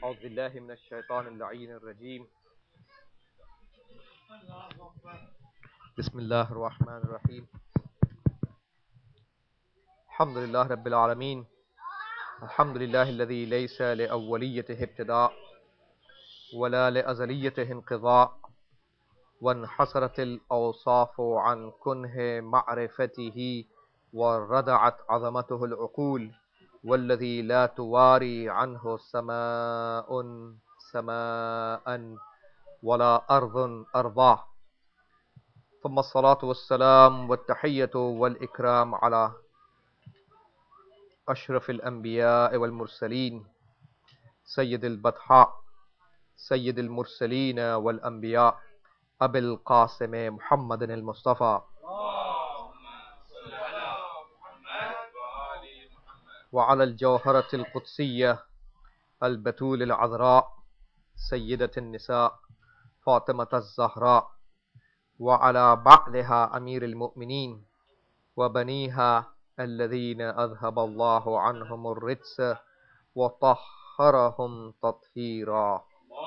أعوذ بالله من الشيطان اللعين الرجيم. بسم الله الرحمن الرحيم. الحمد لله رب العالمين. الحمد لله الذي ليس لأوليته ابتداء ولا لأزليته انقضاء، وانحصرت الأوصاف عن كنه معرفته وردعت عظمته العقول، والذي لا تواري عنه سماء ولا أرض أرضاه. ثم الصلاة والسلام والتحية والإكرام على أشرف الأنبياء والمرسلين، سيد البطحاء، سيد المرسلين والأنبياء، أبي القاسم محمد المصطفى، وعلى الجوهرة القدسية البتول العذراء سيدة النساء فاطمة الزهراء، وعلى بعلها أمير المؤمنين وبنيها الذين أذهب الله عنهم الرجس وطهرهم تطهيرا.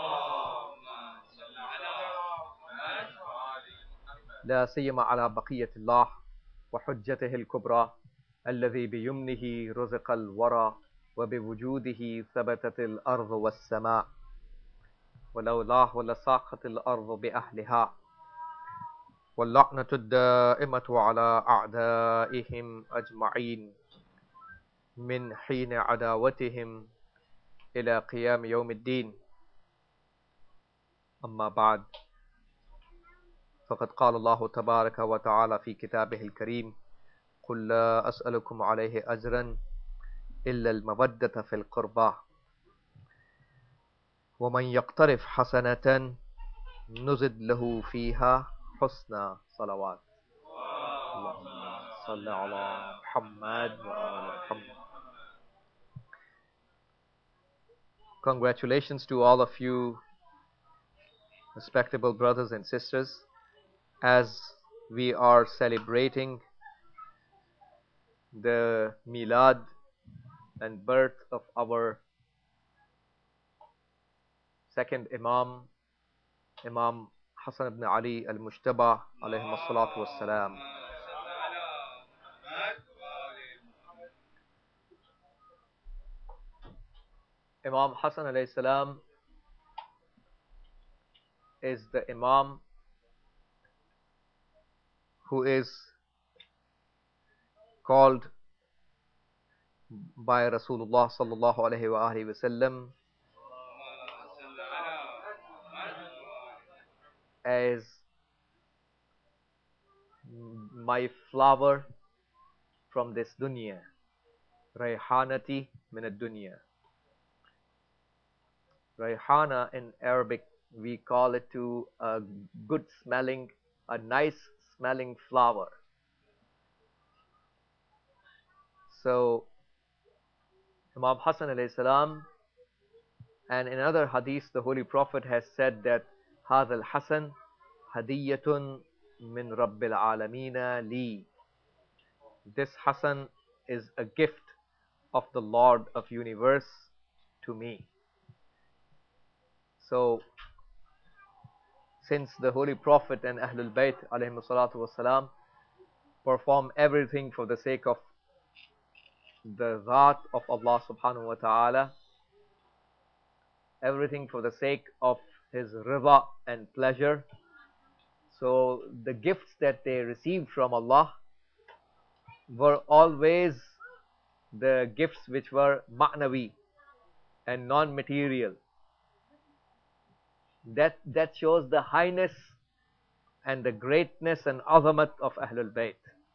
لا سيما على بقية الله وحجته الكبرى الذي بيمنه رزق الورى وبوجوده ثبتت الأرض والسماء، ولولاه لساقت الأرض بأهلها. واللعنة الدائمة على أعدائهم أجمعين من حين عداوتهم إلى قيام يوم الدين. أما بعد، فقد قال الله تبارك وتعالى في كتابه الكريم: قل لا أسألكم عليه أجرا إلا المودة في القربى، ومن يقترف حسنة نزد له فيها حسنى. صلوات اللهم صل على محمد وآل محمد. Congratulations to all of you, respectable brothers and sisters, as we are celebrating the milad and birth of our second Imam, Imam Hassan ibn Ali al-Mujtaba alayhi as-salatu was-salam. Imam Hassan alayhi salam is the Imam who is called by Rasulullah sallallahu alayhi wa alihi wasallam as my flower from this dunya, Rayhanati min ad-dunya. Rayhana in Arabic, we call it to a good smelling, a nice smelling flower. So Imam Hassan alayhi salam, and in another hadith the Holy Prophet has said that هذا الحسن هدية من رب العالمين لي. This Hassan is a gift of the Lord of Universe to me. So since the Holy Prophet and Ahlul Bayt alayhim salatu wassalam perform everything for the sake of the Zat of Allah subhanahu wa ta'ala, everything for the sake of His rida and pleasure, so the gifts that they received from Allah were always the gifts which were ma'nawi and non-material. That shows the highness and the greatness and azamat of Ahlul Bayt.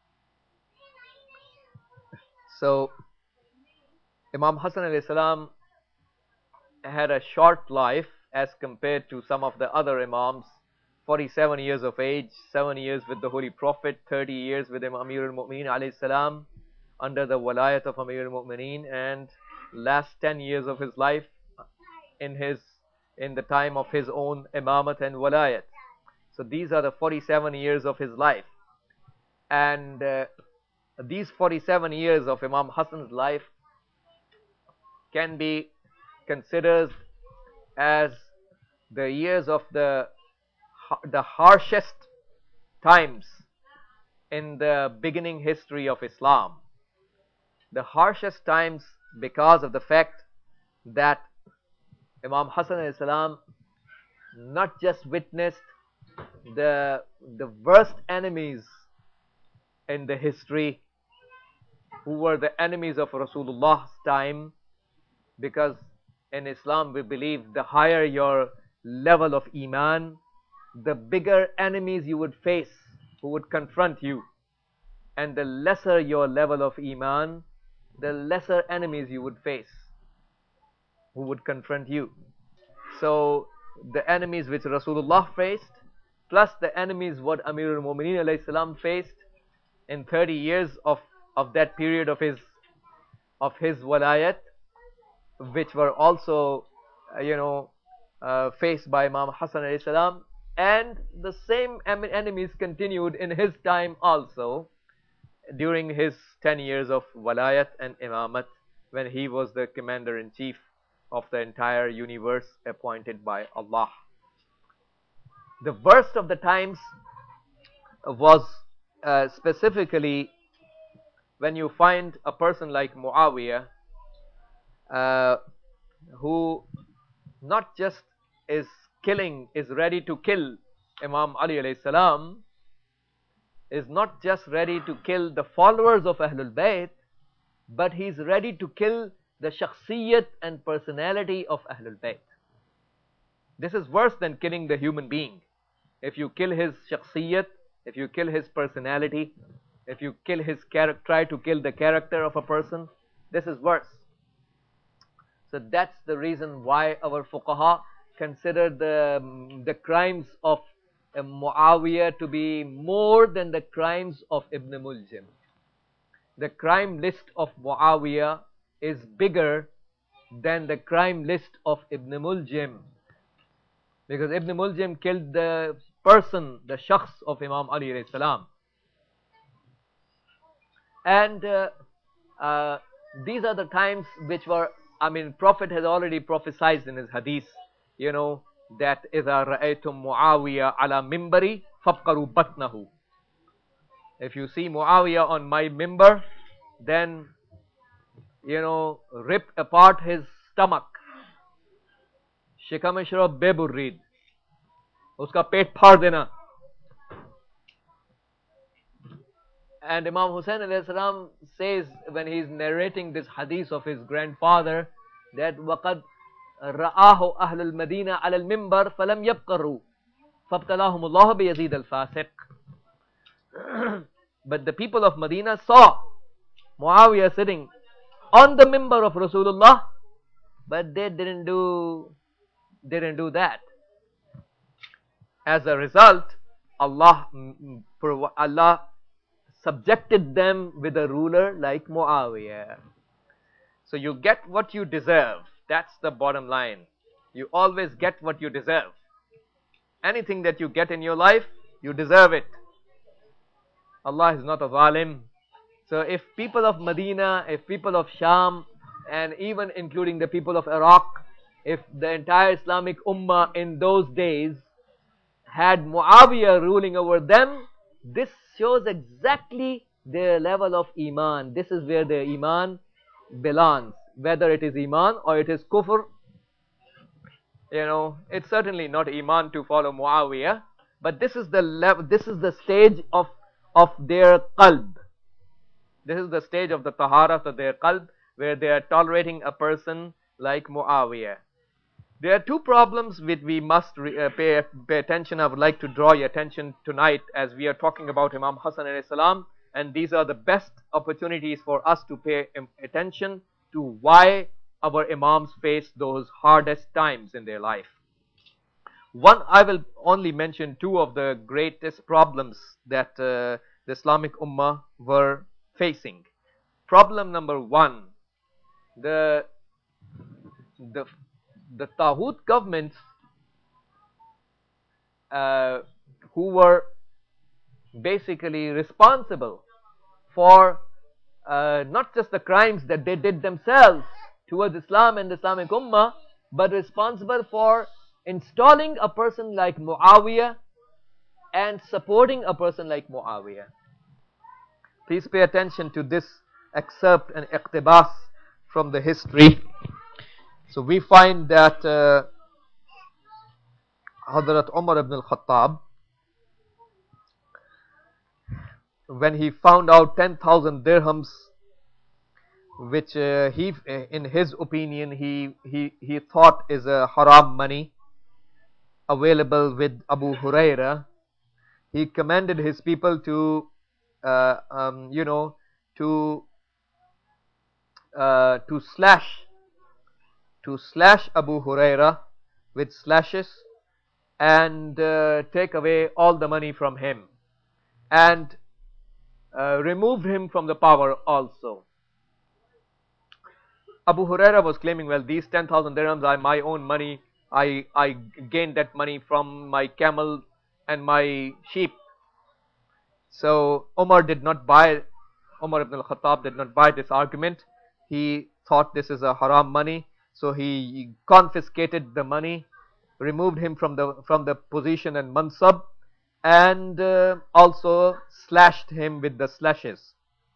So Imam Hassan alayhi salam had a short life as compared to some of the other Imams. 47 years of age, 7 years with the Holy Prophet, 30 years with Amir al-Mu'mineen alayhi salam under the walayat of Amir al-Mu'mineen, and last 10 years of his life in the time of his own imamat and walayat. So these are the 47 years of his life. And these 47 years of Imam Hassan's life can be considered as the years of the harshest times in the beginning history of Islam. The harshest times because of the fact that Imam Hassan alayhi salam not just witnessed the worst enemies in the history, who were the enemies of Rasulullah's time, because in Islam we believe the higher your level of Iman, the bigger enemies you would face who would confront you, and the lesser your level of Iman, the lesser enemies you would face who would confront you. So the enemies which Rasulullah faced, plus the enemies what Amirul Mu'mineen alayhi salam faced in 30 years of that period of his walayat, which were also faced by Imam Hassan alayhi salam, and the same enemies continued in his time also during his 10 years of walayat and imamat, when he was the commander-in-chief of the entire universe appointed by Allah. The worst of the times was specifically when you find a person like Muawiyah, who not just is ready to kill Imam Ali alayhi salam, is not just ready to kill the followers of Ahlul Bayt, but he's ready to kill the shakhsiyat and personality of Ahlul Bayt. This is worse than killing the human being. If you kill his shakhsiyat, if you kill his personality, if you kill his try to kill the character of a person, this is worse. So that's the reason why our fuqaha consider the crimes of Muawiyah to be more than the crimes of Ibn Muljim. The crime list of Muawiyah is bigger than the crime list of Ibn Muljim, because Ibn Muljim killed the person, the shakhs of Imam Ali alayhi salam. And these are the times which were, Prophet has already prophesied in his hadith, that إِذَا رَأَيْتُمْ مُعَاوِيَةَ عَلَى مِنْبَرِ فَافْقَرُوا بَطْنَهُ. If you see Muawiyah on my mimbar, then rip apart his stomach. Shikam shrab beburrid, uska pet phar dena. And Imam Hussain alayhi salam says, when he is narrating this hadith of his grandfather, that وَقَدْ رَآهُ أَهْلُ الْمَدِينَةِ عَلَى الْمِنْبَرِ فَلَمْ يَبْقَرُوا فَابْتَلَاهُمُ اللَّهُ بِيَزِيدَ الْفَاسِقِ. But the people of Medina saw Muawiyah sitting on the mimbar of Rasulullah, but they didn't do that. As a result, Allah subjected them with a ruler like Muawiyah. So you get what you deserve. That's the bottom line. You always get what you deserve. Anything that you get in your life, you deserve it. Allah is not a zalim. So if people of Medina, if people of Sham, and even including the people of Iraq, if the entire Islamic Ummah in those days had Muawiyah ruling over them, this shows exactly their level of Iman. This is where their Iman belongs. Whether it is Iman or it is Kufr, it's certainly not Iman to follow Muawiyah, but this is the level, this is the stage of their qalb. This is the stage of the taharat of their qalb, where they are tolerating a person like Muawiyah. There are two problems which we must pay attention. I would like to draw your attention tonight as we are talking about Imam Hassan alayhi salam, and these are the best opportunities for us to pay attention to why our Imams faced those hardest times in their life. One, I will only mention two of the greatest problems that the Islamic Ummah were facing. Problem number one, the Taghut governments who were basically responsible for not just the crimes that they did themselves towards Islam and the Islamic Ummah, but responsible for installing a person like Muawiyah and supporting a person like Muawiyah. Please pay attention to this excerpt and iqtibas from the history. So we find that Hazrat Umar ibn al-Khattab, when he found out 10,000 dirhams, which in his opinion, he thought is a haram money available with Abu Huraira, he commanded his people to, you know, to slash Abu Huraira with slashes and take away all the money from him and removed him from the power also. Abu Huraira was claiming, well, these 10,000 dirhams are my own money. I gained that money from my camel and my sheep. So Umar ibn al-Khattab did not buy this argument. He thought this is a haram money, so he confiscated the money, removed him from the position and mansab, and also slashed him with the slashes.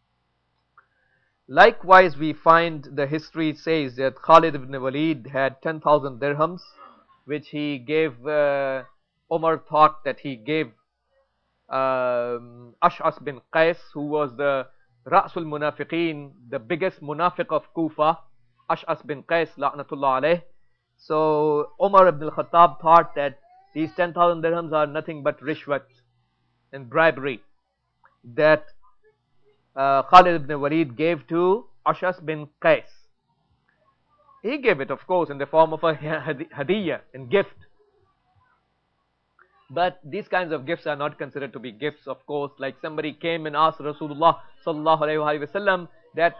Likewise, we find the history says that Khalid ibn Walid had 10,000 dirhams, which he gave, Umar thought that he gave Ash'as bin Qais, who was the Ra'sul Munafiqeen, the biggest munafiq of Kufa, Ash'as bin Qais, la'natullah alayh. So Umar ibn al-Khattab thought that these 10,000 dirhams are nothing but rishwat and bribery that Khalid ibn Walid gave to Ash'as bin Qais. He gave it, of course, in the form of a hadiyah and gift. But these kinds of gifts are not considered to be gifts, of course. Like somebody came and asked Rasulullah sallallahu alaihi wasallam that,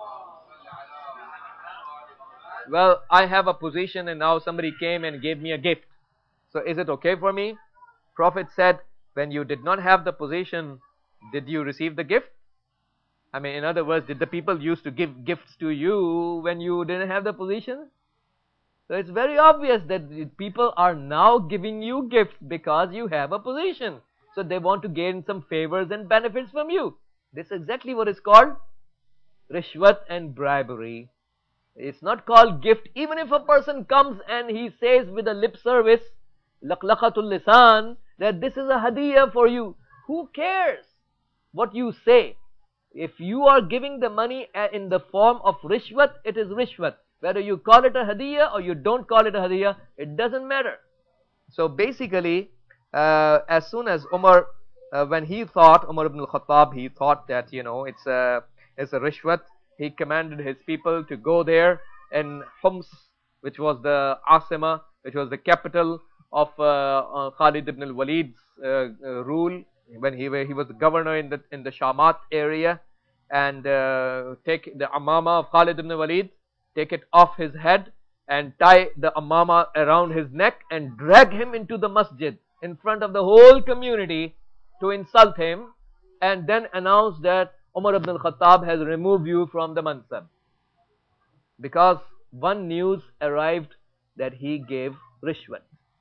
well, I have a position and now somebody came and gave me a gift. So is it okay for me? Prophet said, when you did not have the position, did you receive the gift? I mean, in other words, did the people used to give gifts to you when you didn't have the position? So it's very obvious that people are now giving you gifts because you have a position. So they want to gain some favors and benefits from you. This is exactly what is called rishwat and bribery. It's not called gift. Even if a person comes and he says with a lip service, laqlaqatul lisan, that this is a hadiyah for you. Who cares what you say? If you are giving the money in the form of rishwat, it is rishwat. Whether you call it a hadiyah or you don't call it a hadiyah, it doesn't matter. So basically, as soon as Umar, when he thought, Umar ibn al-Khattab, he thought that, you know, it's a rishwat, he commanded his people to go there in Homs, which was the Asima, which was the capital of Khalid ibn al-Walid's rule, when he was the governor in the Shamat area, and take the amama of Khalid ibn Walid, take it off his head and tie the amama around his neck and drag him into the masjid in front of the whole community to insult him, and then announce that Umar ibn al-Khattab has removed you from the mansab because one news arrived that he gave rishwat.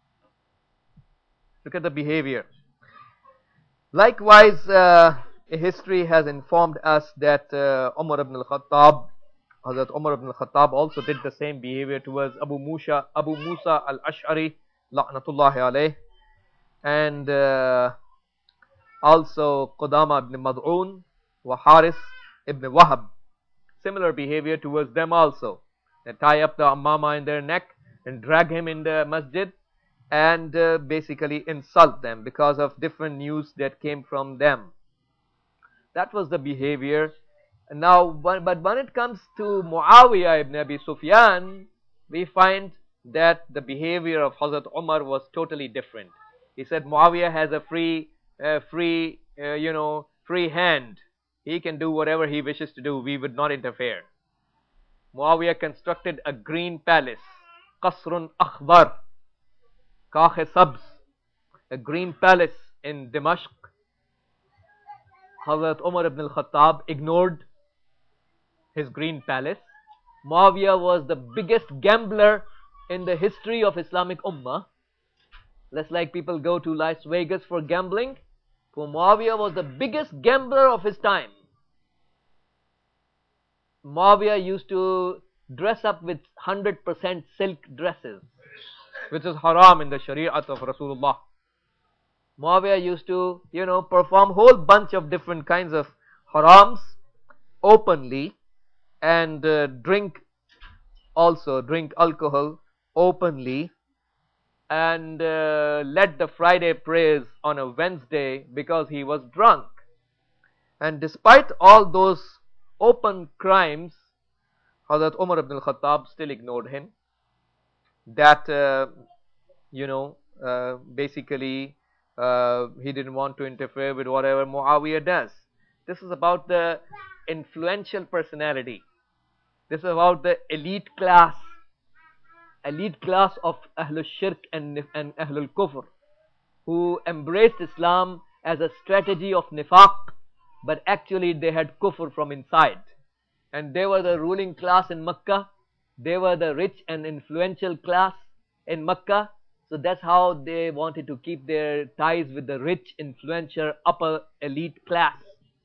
Look at the behavior. Likewise, history has informed us that Umar ibn al-Khattab, Hazrat Umar ibn al-Khattab also did the same behavior towards Abu Musa al-Ash'ari, la'natullahi alayh, and also Qudama ibn Mad'un wa Haris ibn Wahab. Similar behavior towards them also. They tie up the ammama in their neck and drag him in the masjid and basically insult them because of different news that came from them. That was the behavior. Now, but when it comes to Muawiyah ibn Abi Sufyan, we find that the behavior of Hazrat Umar was totally different. He said Muawiyah has a free hand. He can do whatever he wishes to do. We would not interfere. Muawiyah constructed a green palace, Qasrun Akhbar, Kakh Sabz, a green palace in Dimashq. Hazrat Umar ibn al-Khattab ignored his green palace. Muawiyah was the biggest gambler in the history of Islamic Ummah. Less like people go to Las Vegas for gambling. For Muawiyah was the biggest gambler of his time. Muawiyah used to dress up with 100% silk dresses, which is haram in the Shari'at of Rasulullah. Muawiyah used to, perform whole bunch of different kinds of harams openly, and drink alcohol openly, and led the Friday prayers on a Wednesday because he was drunk. And despite all those open crimes, Hazrat Umar ibn al-Khattab still ignored him. That, basically he didn't want to interfere with whatever Muawiyah does. This is about the influential personality. This is about the elite class of Ahlul Shirk and Ahlul Kufr, who embraced Islam as a strategy of nifaq, but actually they had kufr from inside. And they were the ruling class in Makkah. They were the rich and influential class in Makkah. So that's how they wanted to keep their ties with the rich, influential, upper elite class.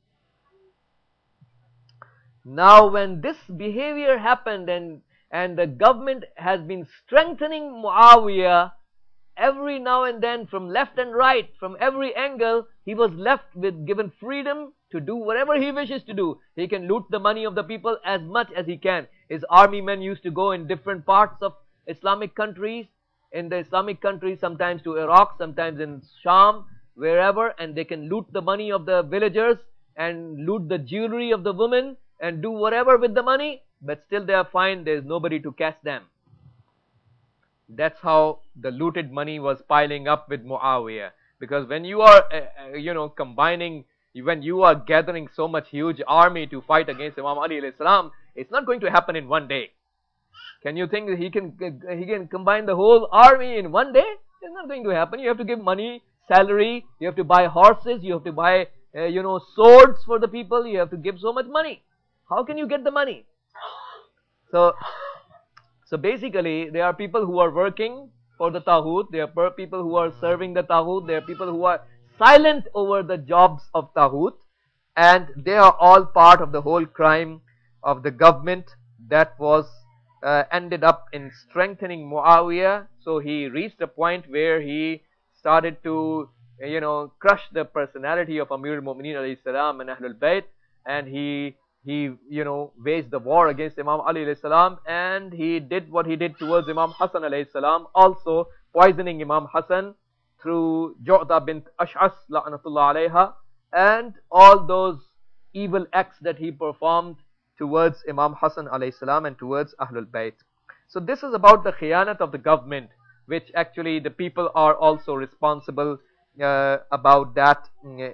Now when this behavior happened, and the government has been strengthening Muawiyah every now and then from left and right, from every angle, he was left with given freedom to do whatever he wishes to do. He can loot the money of the people as much as he can. His army men used to go in different parts of Islamic countries, sometimes to Iraq, sometimes in Sham, wherever, and they can loot the money of the villagers and loot the jewelry of the women and do whatever with the money, but still they are fine. There is nobody to catch them. That's how the looted money was piling up with Muawiyah. Because when you are, when you are gathering so much huge army to fight against Imam Ali alayhi salam, it's not going to happen in one day. Can you think that he can combine the whole army in one day? It's not going to happen. You have to give money, salary, you have to buy horses, you have to buy, swords for the people, you have to give so much money. How can you get the money? So basically, there are people who are working for the Taghut, there are people who are serving the Taghut, there are people who are silent over the jobs of Taghut, and they are all part of the whole crime of the government that was ended up in strengthening Muawiyah. So he reached a point where he started to, crush the personality of Amir al-Mu'mineen alayhi salam and Ahlul Bayt, and he waged the war against Imam Ali alayhi salam, and he did what he did towards Imam Hassan alayhi salam, also poisoning Imam Hassan through Ju'da bint Ash'as la'natullah alayha, and all those evil acts that he performed towards Imam Hassan alayhi salam and towards Ahlul Bayt. So this is about the khiyanat of the government, which actually the people are also responsible about that,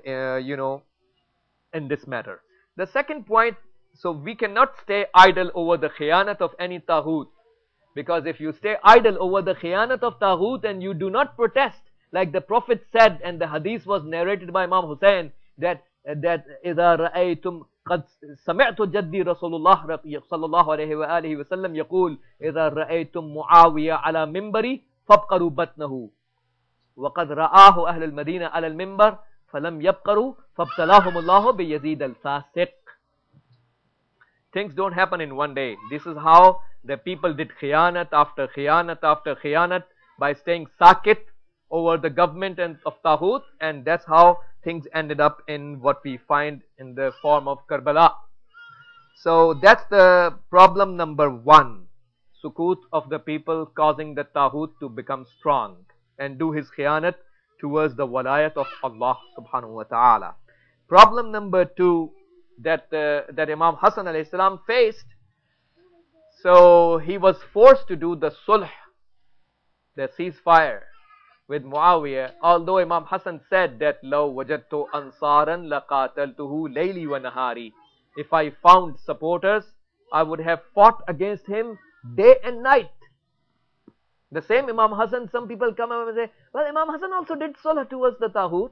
in this matter. The second point, so we cannot stay idle over the khiyanat of any Taghut, because if you stay idle over the khiyanat of Taghut and you do not protest, like the Prophet said, and the hadith was narrated by Imam Hussein, that إذا رأيتم قد سمعت جدي رسول الله صلى الله عليه وآله وسلم يقول إذا رأيتم معاوية على منبري فابقروا بطنه وقد رآه أهل المدينة على المنبر فلم يبقروا فابتلاهم الله بيزيد الفاسق. Things don't happen in one day. This is how the people did khiyanat after khiyanat after khiyanat by staying sakit over the government and of Taghut, and that's how things ended up in what we find in the form of Karbala. So that's the problem number one, sukut of the people causing the Taghut to become strong and do his khiyanat towards the walayat of Allah subhanahu wa ta'ala. Problem number two that Imam Hassan alayhi salam faced, so he was forced to do the sulh, the ceasefire with Muawiyah, although Imam Hassan said that law wajadtu ansaran laqataltuhu layli wa nahari. If I found supporters, I would have fought against him day and night. The same Imam Hassan, some people come and say, well, Imam Hassan also did sulh towards the Taghut.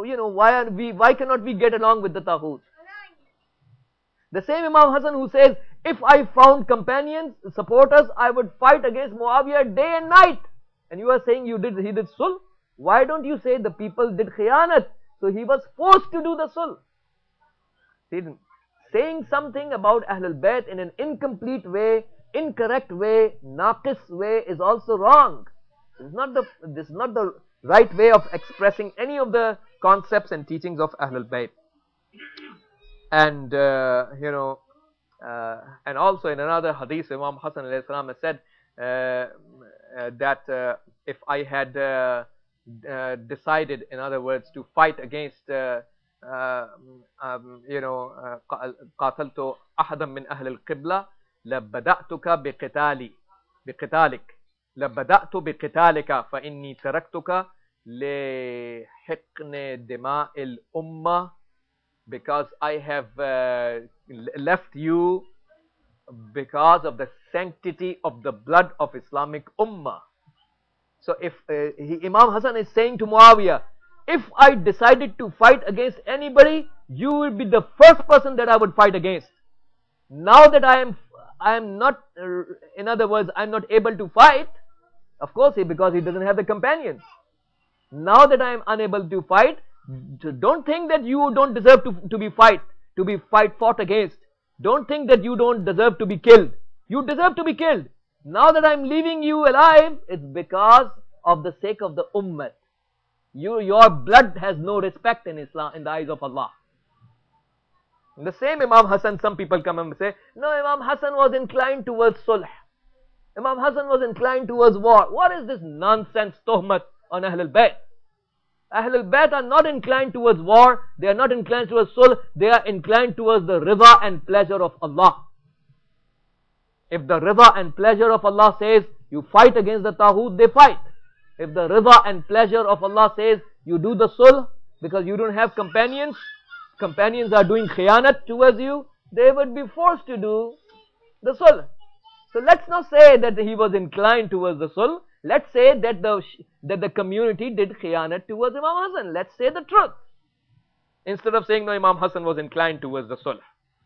Why cannot we get along with the Taghut? The same Imam Hassan who says, if I found companions, supporters, I would fight against Muawiyah day and night. And you are saying he did sulh? Why don't you say the people did khiyanat? So he was forced to do the sulh. See, saying something about Ahlul Bayt in an incomplete way, incorrect way, naqis way is also wrong. This is not the right way of expressing any of the concepts and teachings of Ahlul Bayt. And and also in another hadith, Imam Hassan alayhi salam has said that if I had decided, in other words, to fight against قاتلت أحدا من أهل القبلة لبدأتك بقتالك لبدأت بقتالك فإني تركتك لحقن دماء الأمة, because I have left you because of the sanctity of the blood of Islamic Ummah. So if Imam Hassan is saying to Muawiyah, if I decided to fight against anybody, you will be the first person that I would fight against. Now that I am not, in other words, I am not able to fight, of course, because he doesn't have the companions. Now that I am unable to fight, don't think that you don't deserve to be fought against. Don't think that you don't deserve to be killed. You deserve to be killed. Now that I am leaving you alive, it's because of the sake of the ummah. Your blood has no respect in Islam, in the eyes of Allah. In the same Imam Hassan, some people come and say, no, Imam Hassan was inclined towards sulh. Imam Hassan was inclined towards war. What is this nonsense tuhmat on Ahlul Bayt? Ahlul Bayt are not inclined towards war. They are not inclined towards sulh. They are inclined towards the rida and pleasure of Allah. If the rida and pleasure of Allah says you fight against the Taghut, they fight. If the rida and pleasure of Allah says you do the sulh because you don't have companions are doing khiyanat towards you, they would be forced to do the sulh. So let's not say that he was inclined towards the sulh. Let's say that the community did khiyanat towards Imam Hassan. Let's say the truth, instead of saying no, Imam Hassan was inclined towards the sulh.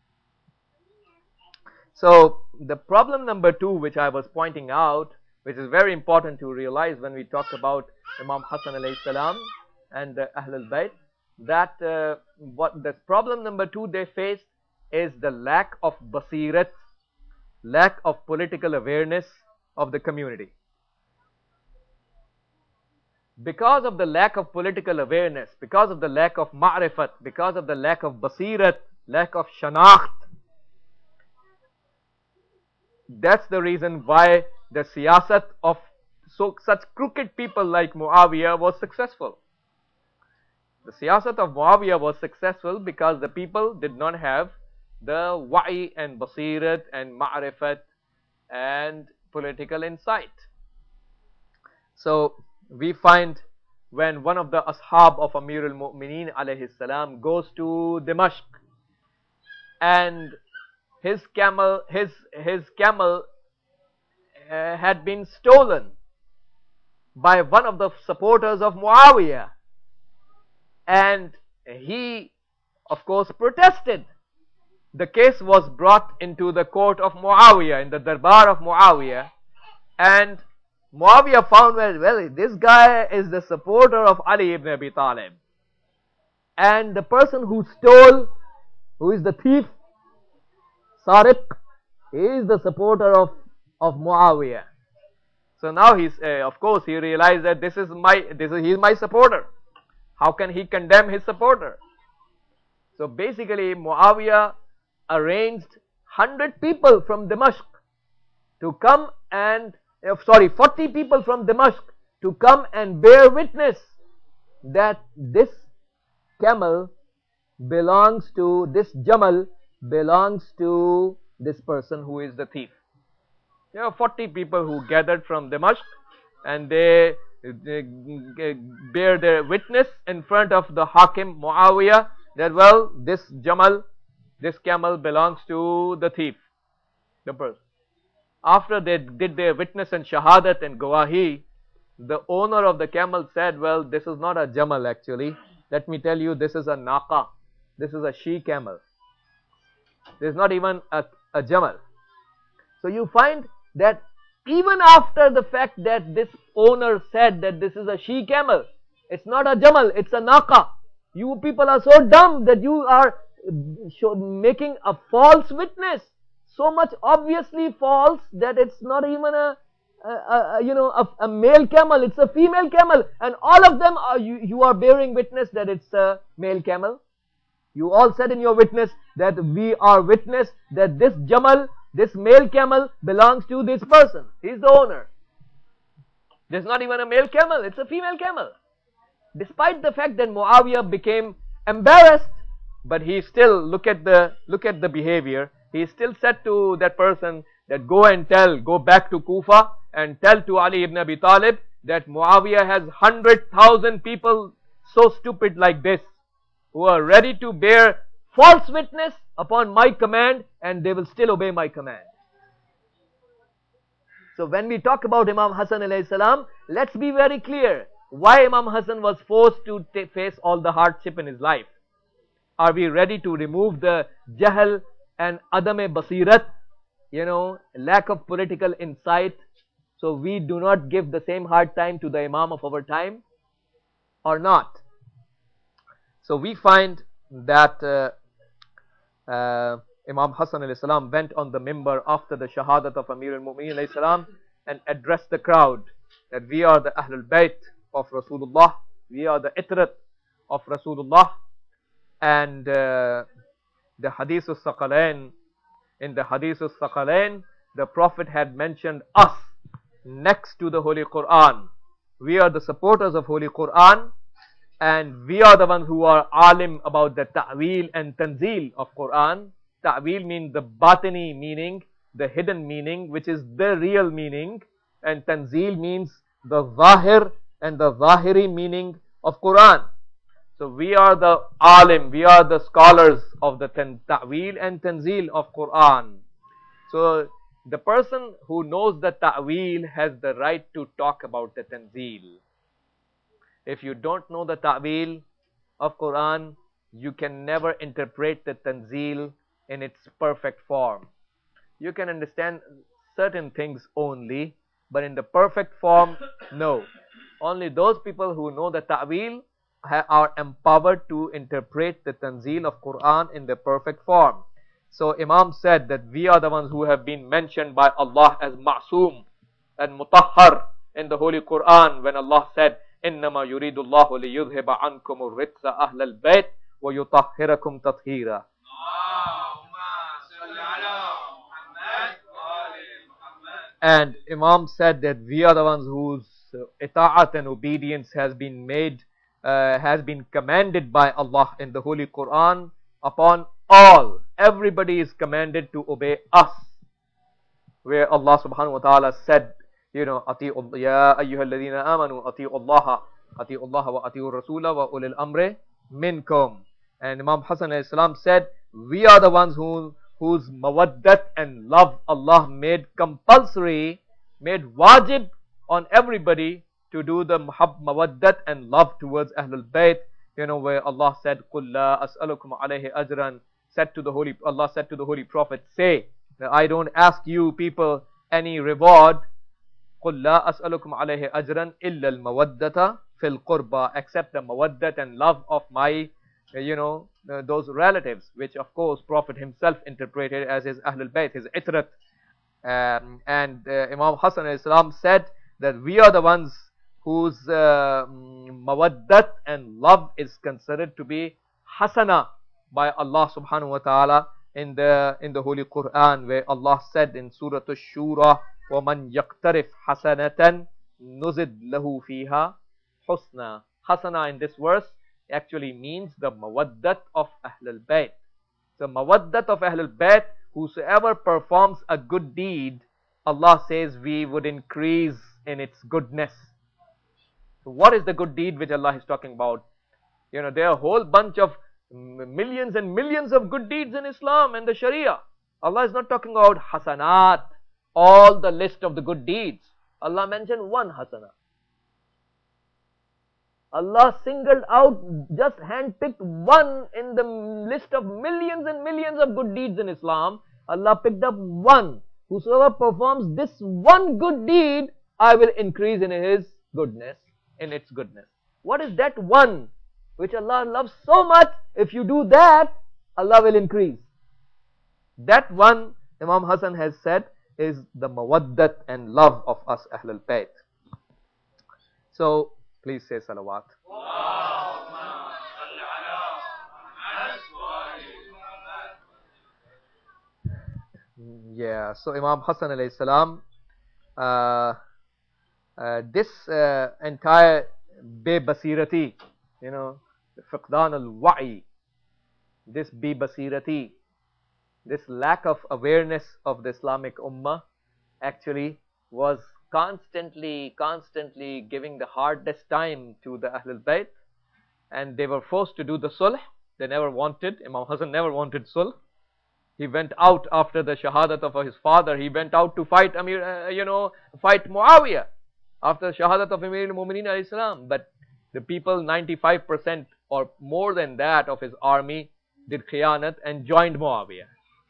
So the problem number 2, which I was pointing out, which is very important to realize when we talk about Imam Hassan alayhi salam and Ahlul Bayt, that what the problem number 2 they faced is the lack of basirat, lack of political awareness of the community. Because of the lack of political awareness, because of the lack of ma'rifat, because of the lack of basirat, lack of shanakht, that's the reason why the siyasat of such crooked people like Muawiyah was successful. The siyasat of Muawiyah was successful because the people did not have the wa'i and basirat and ma'rifat and political insight. So we find when one of the ashab of Amir al-Mu'mineen alayhi salam goes to Dimashq, and his camel had been stolen by one of the supporters of Muawiyah, and he of course protested. The case was brought into the court of Muawiyah, in the darbar of Muawiyah, and Muawiyah found, well, this guy is the supporter of Ali ibn Abi Talib, and the person who stole, who is the thief, Sariq, is the supporter of Muawiyah. So now he's of course he realized that he's my supporter. How can he condemn his supporter? So basically Muawiyah arranged 100 people from Dimashq to come and 40 people from Dimashq to come and bear witness that this camel belongs to, this Jamal belongs to this person who is the thief. There are 40 people who gathered from Dimashq, and they bear their witness in front of the Hakim Muawiyah that, well, this Jamal, this camel belongs to the thief, the person. After they did their witness and shahadat and gawahi, the owner of the camel said, well, this is not a Jamal actually. Let me tell you, this is a Naqa. This is a she camel. There's not even a Jamal. So you find that even after the fact that this owner said that this is a she camel, it's not a Jamal, it's a Naqa. You people are so dumb that you are making a false witness, so much obviously false that it's not even a male camel, it's a female camel, and all of them are you are bearing witness that it's a male camel. You all said in your witness that we are witness that this Jamal, this male camel belongs to this person. He's the owner. There's not even a male camel, it's a female camel. Despite the fact that Muawiyah became embarrassed, but he still, look at the behavior. He still said to that person that go back to Kufa and tell to Ali ibn Abi Talib that Muawiyah has 100,000 people so stupid like this, who are ready to bear false witness upon my command, and they will still obey my command. So when we talk about Imam Hassan alayhi salam, let's be very clear why Imam Hassan was forced to face all the hardship in his life. Are we ready to remove the jahl and adame basirat, lack of political insight, so we do not give the same hard time to the Imam of our time, or not? So we find that Imam Hassan alayhi salam went on the mimbar after the shahadat of Amir al-Mu'mineen alayhi salam and addressed the crowd that we are the Ahlul Bayt of Rasulullah, we are the Itrat of Rasulullah. And the Hadith al-Saqalain, in the Hadith al-Saqalain, the Prophet had mentioned us next to the Holy Quran. We are the supporters of Holy Quran, and we are the ones who are alim about the ta'wil and tanzil of Quran. Ta'wil means the batini meaning, the hidden meaning, which is the real meaning, and tanzil means the zahir and the zahiri meaning of Quran. So we are the alim, we are the scholars of the ta'wil and tanzil of Quran. So the person who knows the ta'wil has the right to talk about the tanzil. If you don't know the ta'wil of Quran, you can never interpret the tanzil in its perfect form. You can understand certain things only, but in the perfect form, no. Only those people who know the ta'wil are empowered to interpret the tanzil of Quran in the perfect form. So Imam said that we are the ones who have been mentioned by Allah as ma'soom and mutahhar in the Holy Quran, when Allah said, إِنَّمَا يُرِيدُ اللَّهُ لِيُذْهِبَ عَنْكُمُ الرِّجْسَ أَهْلَ الْبَيْتِ وَيُطَهِّرَكُمْ تَطْهِيرًا. And Imam said that we are the ones whose ita'at and obedience has been commanded by Allah in the Holy Quran upon all. Everybody is commanded to obey us, where Allah subhanahu wa ta'ala said, أَطِيعُوا يَا أَيُّهَا الَّذِينَ آمَنُوا أَطِيعُوا اللَّهَ وَأَطِيعُوا الرَّسُولَ وَأُولِي الْأَمْرِ مِنْكُمْ. And Imam Hassan alayhi salam said, we are the ones whose mawaddat and love Allah made compulsory, made wajib on everybody to do the mawaddat and love towards Ahlul Bayt, where Allah said, قُلْ لَا أَسْأَلُكُمْ عَلَيْهِ أَجْرًا. Allah said to the Holy Prophet, say that I don't ask you people any reward, قُلْ لَا أَسْأَلُكُمْ عَلَيْهِ أَجْرًا إِلَّا الْمَوَدَّةَ فِي الْقُرْبَى, except the mawaddat and love of my, those relatives, which of course Prophet himself interpreted as his Ahlul Bayt, his Itrat. Imam Hassan alayhi salam said that we are the ones whose mawaddat and love is considered to be hasana by Allah subhanahu wa ta'ala in the Holy Quran, where Allah said in Surah Ash-Shura, وَمَنْ يَقْتَرِفْ حَسَنَةً نُزِدْ لَهُ فِيهَا حُسْنًا. Hasana in this verse actually means the mawaddat of Ahlul Bayt. The mawaddat of Ahlul Bayt, whosoever performs a good deed, Allah says we would increase in its goodness. So what is the good deed which Allah is talking about? There are a whole bunch of millions and millions of good deeds in Islam and the Sharia. Allah is not talking about hasanat, all the list of the good deeds. Allah mentioned one hasana. Allah singled out, just handpicked one in the list of millions and millions of good deeds in Islam, Allah picked up one. Whosoever performs this one good deed, I will increase in his goodness, in its goodness. What is that one which Allah loves so much? If you do that, Allah will increase. That one, Imam Hassan has said, is the mawaddat and love of us Ahlul Bayt. So, please say salawat. Yeah, so Imam Hassan alayhi salam, this entire bebasirati, you know, fiqdan al-wa'i, this bebasirati, this lack of awareness of the Islamic Ummah actually was constantly giving the hardest time to the Ahlul Bayt, and they were forced to do the sulh. They never wanted, Imam Hassan never wanted sulh. He went out after the shahadat of his father. He went out to fight fight Muawiyah after the shahadat of Amir al-Mu'mineen alayhi salam. But the people, 95% or more than that of his army, did khiyanat and joined Muawiyah.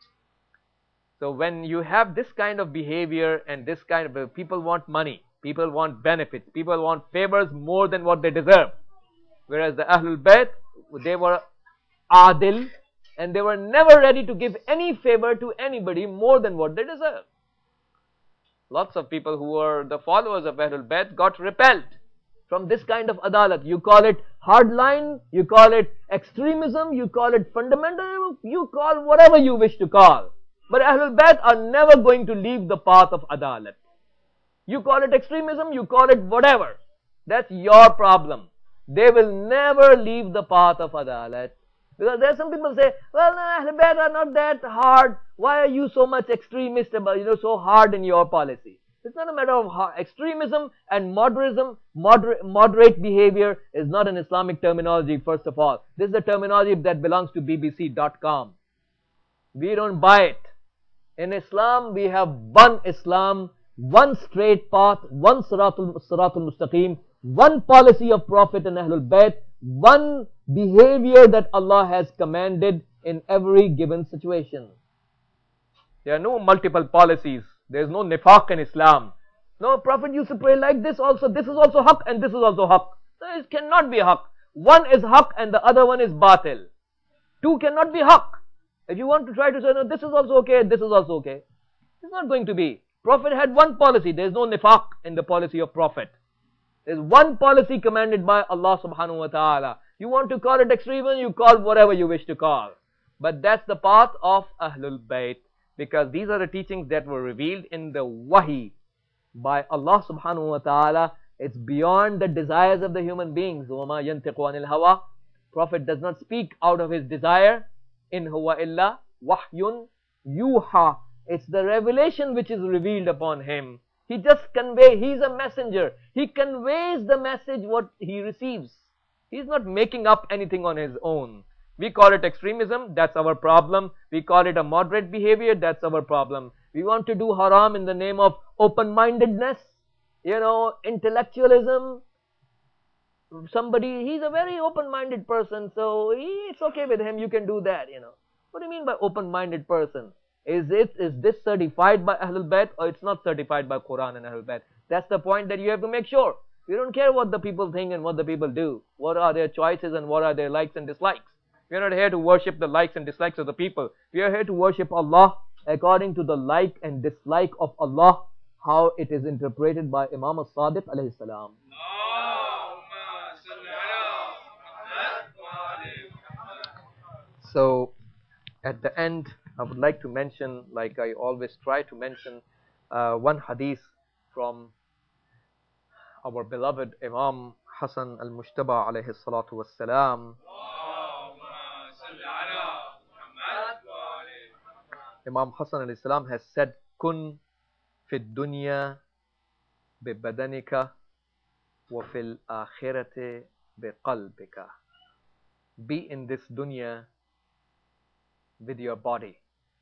So when you have this kind of behavior and this kind of people want money, people want benefits, people want favors more than what they deserve. Whereas the Ahlul Bayt, they were adil, and they were never ready to give any favor to anybody more than what they deserve. Lots of people who were the followers of Ahlul Bayt got repelled from this kind of adalat. You call it hardline, you call it extremism, you call it fundamentalism, you call whatever you wish to call. But Ahlul Bayt are never going to leave the path of adalat. You call it extremism, you call it whatever. That's your problem. They will never leave the path of adalat. Because there are some people say, well, no, Ahlul Bayt are not that hard. Why are you so much extremist about, so hard in your policy? It's not a matter of extremism and moderism. Moderate behavior is not an Islamic terminology, first of all. This is the terminology that belongs to BBC.com. We don't buy it. In Islam, we have one Islam, one straight path, one Siratul Mustaqim, one policy of Prophet and Ahlul Bayt, one behavior that Allah has commanded in every given situation. There are no multiple policies. There is no nifaq in Islam. No, Prophet used to pray like this also. This is also haqq and this is also haqq. So it cannot be haqq. One is haqq and the other one is batil. Two cannot be haqq. If you want to try to say, no, this is also okay, this is also okay, it's not going to be. Prophet had one policy. There is no nifaq in the policy of Prophet. There is one policy commanded by Allah subhanahu wa ta'ala. You want to call it extremism, you call whatever you wish to call. But that's the path of Ahlul Bayt. Because these are the teachings that were revealed in the wahi by Allah subhanahu wa ta'ala. It's beyond the desires of the human beings. وَمَا يَنْتِقُ عَنِ الْهَوَىٰ. Prophet does not speak out of his desire. In huwa illa wahyun yuha. It's the revelation which is revealed upon him. He just conveys, he's a messenger. He conveys the message what he receives. He's not making up anything on his own. We call it extremism, that's our problem. We call it a moderate behavior, that's our problem. We want to do haram in the name of open-mindedness, intellectualism. Somebody, he's a very open-minded person, so it's okay with him, you can do that, What do you mean by open-minded person? Is this certified by Ahlul Bayt or it's not certified by Quran and Ahlul Bayt? That's the point that you have to make sure. We don't care what the people think and what the people do. What are their choices and what are their likes and dislikes. We are not here to worship the likes and dislikes of the people. We are here to worship Allah according to the like and dislike of Allah, how it is interpreted by Imam as-Sadiq alayhi salam. So, at the end, I would like to mention, like I always try to mention, one hadith from our beloved Imam Hassan al-Mujtaba alayhi salatu wassalam. Imam Hassan alayhi salam has said, Kun fid dunya bi badanika wa fil akhirati bi qalbika. Be in this dunya with your body,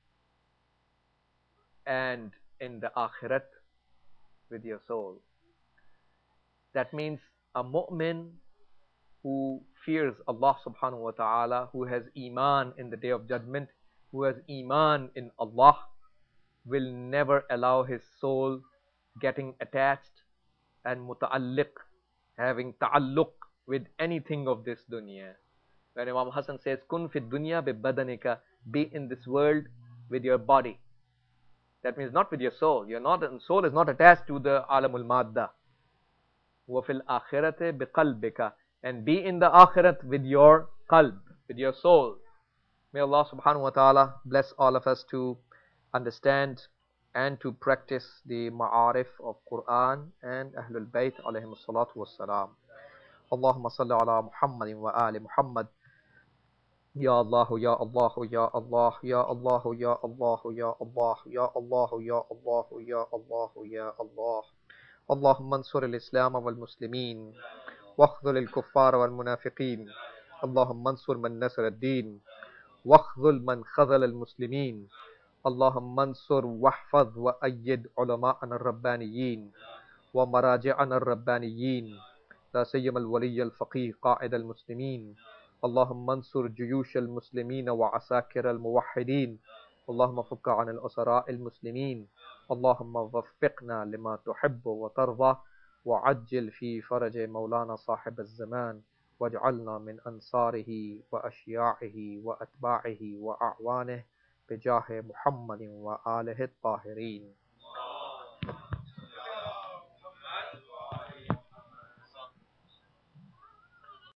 and in the akhirat with your soul. That means a mu'min who fears Allah subhanahu wa ta'ala, who has iman in the day of judgment, who has iman in Allah will never allow his soul getting attached and muta'alliq, having ta'alluq with anything of this dunya. When Imam Hassan says, Kun fi dunya bi badanika, be in this world with your body. That means not with your soul. Soul is not attached to the alamul madda. Wa fil akhirati bi qalbika, and be in the akhirat with your qalb, with your soul. May Allah subhanahu wa ta'ala bless all of us to understand and to practice the ma'arif of Quran and Ahlul Bayt alayhim salatu wassalam. Allahumma salli ala Muhammadin wa ali Muhammad. Ya Allah, Ya Allah, Ya Allah, Ya Allah, Ya Allah, Ya Allah, Ya Allah, Ya Allah, Ya Allah, Ya Allah. اللهم انصر الإسلام والمسلمين واخذل الكفار والمنافقين. اللهم انصر من نصر الدين واخذل من خذل المسلمين. اللهم انصر واحفظ وأيد علماءنا الربانيين ومراجعنا الربانيين، لا سيما الولي الفقيه قائد المسلمين. اللهم انصر جيوش المسلمين وعساكر الموحدين. اللهم فك عن الأسراء المسلمين. اللهم وفقنا لما تحب وترضى، وعجل في فرج مولانا صاحب الزمان، واجعلنا من أنصاره وأشياعه وأتباعه وأعوانه بجاه محمد وآله الطاهرين.